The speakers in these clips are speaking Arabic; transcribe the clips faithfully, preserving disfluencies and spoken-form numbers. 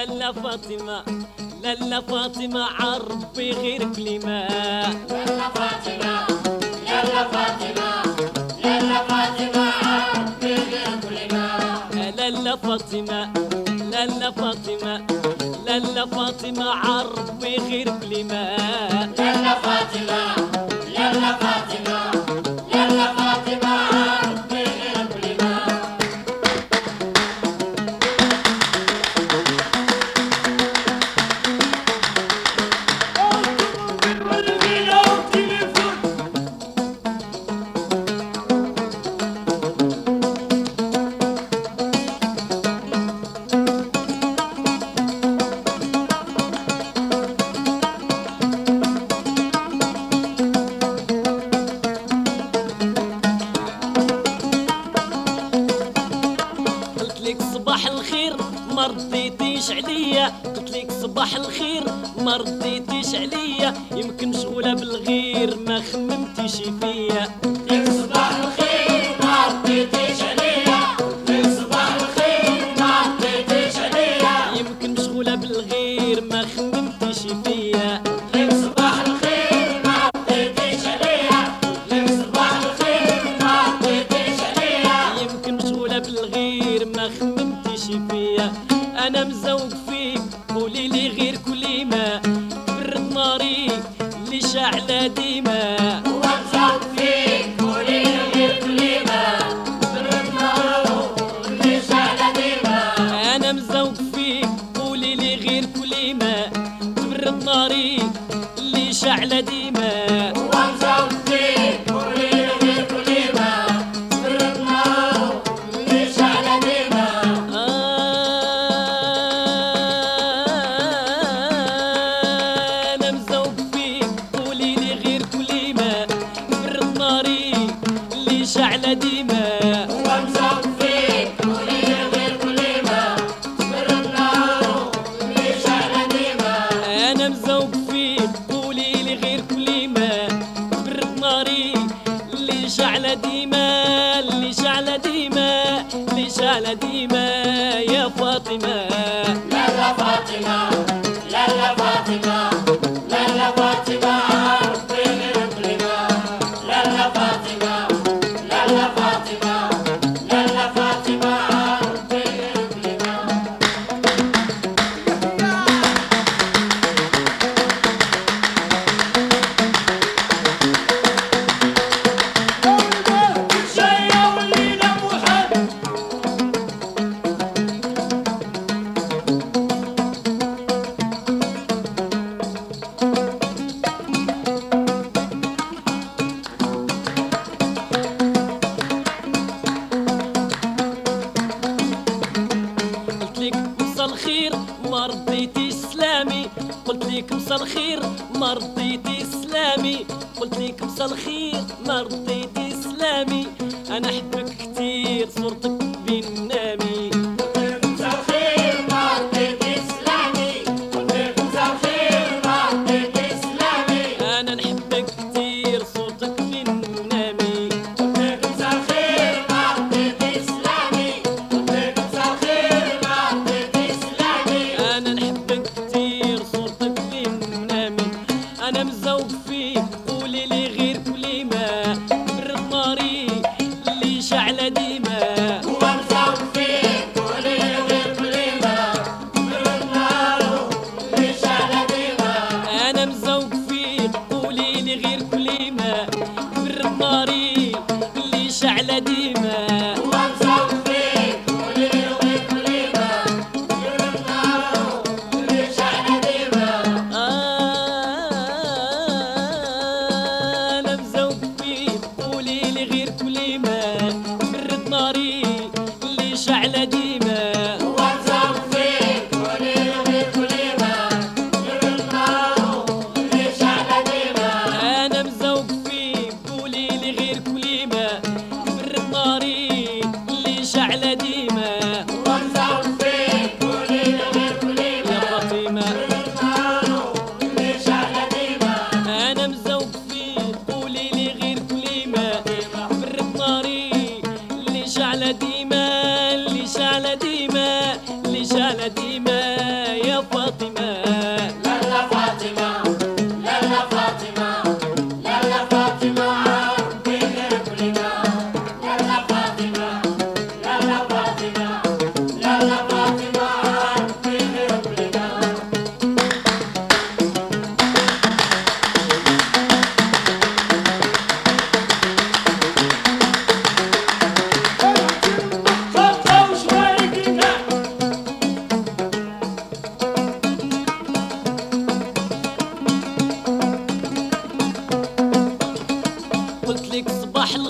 لالا فاطمة لالا فاطمة عربي غير كلمة. لالا فاطمة لالا فاطمة لالا فاطمة عربي غير كلمة. لالا فاطمة لالا فاطمة لالا فاطمة عربي غير كلمة. لالا فاطمة لالا فاطمة لالا فاطمة عربي غير كلمة. صباح الخير ما رديتيش عليا، قلت لك صباح الخير ما رديتيش عليا، يمكن مشغولة بالغير ما خممتيش فيا. لك صباح الخير ما رديتيش عليا، لك صباح الخير ما رديتيش عليا، يمكن مشغولة بالغير ما خممتيش فيا. لك صباح الخير ما رديتيش عليا، لك صباح الخير ما رديتيش عليا، يمكن مشغولة بالغير ما خممتيش فيا. انا مزوق فيك قولي لي غير كلمة، برد ناري اللي شاعلة ديما. ومزوق فيك قولي لي غير كلمة، برد نارو اللي شاعلة ديما. انا مزوق فيك قولي لي غير كلمة، تبرد ناري اللي شاعلة ديما. ومزوق فيك قولي لي غير كلمة، برد نارو اللي شاعلة ديما. انا مزوق فيك قولي لي غير كلمة، تبرد ناري اللي شاعلة ديما. ومزوق فيك قولي لي غير كلمة، برد نارو اللي شاعلة ديما. انا مزوق فيك قولي لي غير كلمة، تبرد ناري اللي شاعلة ديما، اللي شاعلة ديما، اللي شاعلة ديما يا فاطمة. لالا فاطمة لالا فاطمة لالا فاطمة عربي غير كلمة. لالا فاطمة لالا فاطمة لالا فاطمة عربي غير كلمة. شيا ولينا موحد قلت لك مسا الخير ما رديتيش سلامي، قلت لك مسا الخير ما رديتيش سلامي، قلت لك مسا الخير ما رديتيش سلامي. انا احبك كتير صورتك بين منامي. مسا الخير ما رديتي سلامي، مسا الخير ما رديتي سلامي. انا نحبك كتير صورتك بين منامي. مسا الخير ما رديتي سلامي، مسا الخير ما رديتي سلامي. انا نحبك كتير صورتك بين منامي. انا مزوق فيك قولي لي غير كلمة، برد ناري اللي شاعلة ديما. ومزوق فيك قولي لي غير كلمة، برد نارو اللي شاعلة ديما. انا مزوق فيك قولي لي غير كلمة، برد ناري اللي شاعلة ديما. ومزوق فيك قولي لي غير كلمة، برد نارو اللي شاعلة ديما. انا مزوق فيك قولي لي غير كلمة، برد ناري اللي شاعلة ديما. ومزوق فيك قولي لي غير كلمة، برد نارو اللي شاعلة ديما. انا مزوق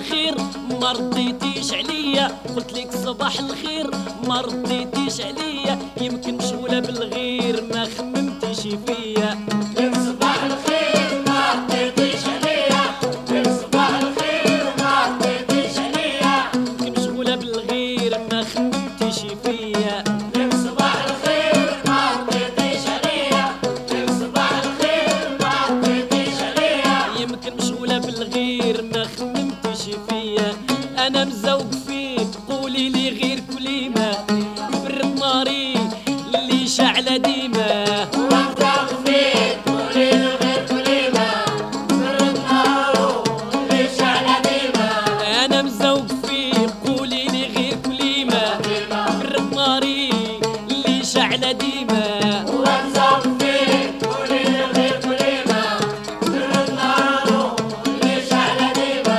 الخير ما رديتيش عليا، قلت لك صباح الخير ما رديتيش عليا، يمكن مشغولة بالغير ما خممتيش فيا. لك صباح الخير ما رديتيش عليا، لك صباح الخير ما رديتيش عليا، يمكن مشغولة بالغير ما خممتيش فيا. لك صباح الخير ما رديتيش عليا، لك صباح الخير ما رديتيش عليا، يمكن مشغولة بالغير ما خممتيش فيا. أنا مزوق فيك قولي لي غير كلمة، برد ناري اللي شعلة ديما. وانت فيك قولي غير كلمة، برد نارو اللي شعلة ديما. أنا مزوق فيك قولي لي غير كلمة، برد ناري اللي شعلة ديما. وانت فيك قولي غير كلمة، برد نارو اللي شعلة ديما.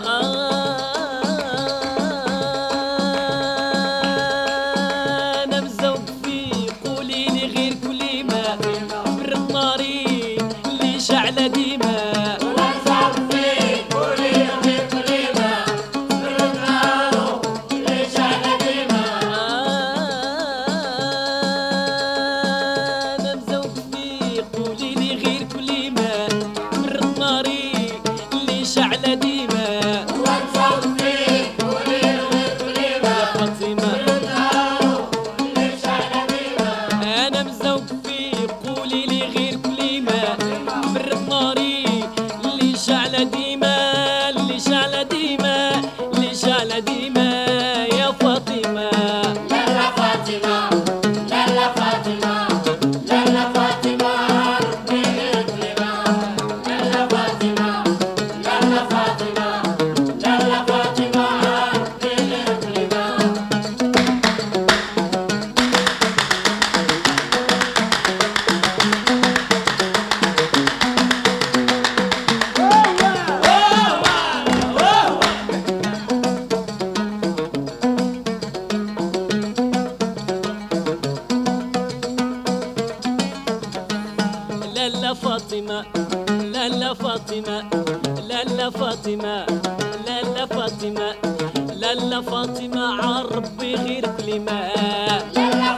أنا مزوق فيك قولي لي غير كلمة، برد ناري اللي شعلة ديما. وانت فيك قولي غير كلمة، برد نارو اللي شعلة ديما. أنا مزوق فيك قولي لي غير كلمة، برد ناري اللي شعلة ديما. وانت فيك قولي غير كلمة، فاطمة برد نارو اللي شعلة ديما. أنا مزوق فيك قولي لي غير كلمة، برد ناري اللي شعلة ديما، اللي شعلة ديما، اللي شعلة ديما يا فاطمة. لالا فاطمة، لالا فاطمة، لالا فاطمة ربي غير كلمة. لالا فاطمة، لالا فاطمة، لالا فاطمة ربي غير كلمة. لالا فاطمة، لالا فاطمة، لالا فاطمة، لالا فاطمة، لالا فاطمة عربي غير كلمة. لالا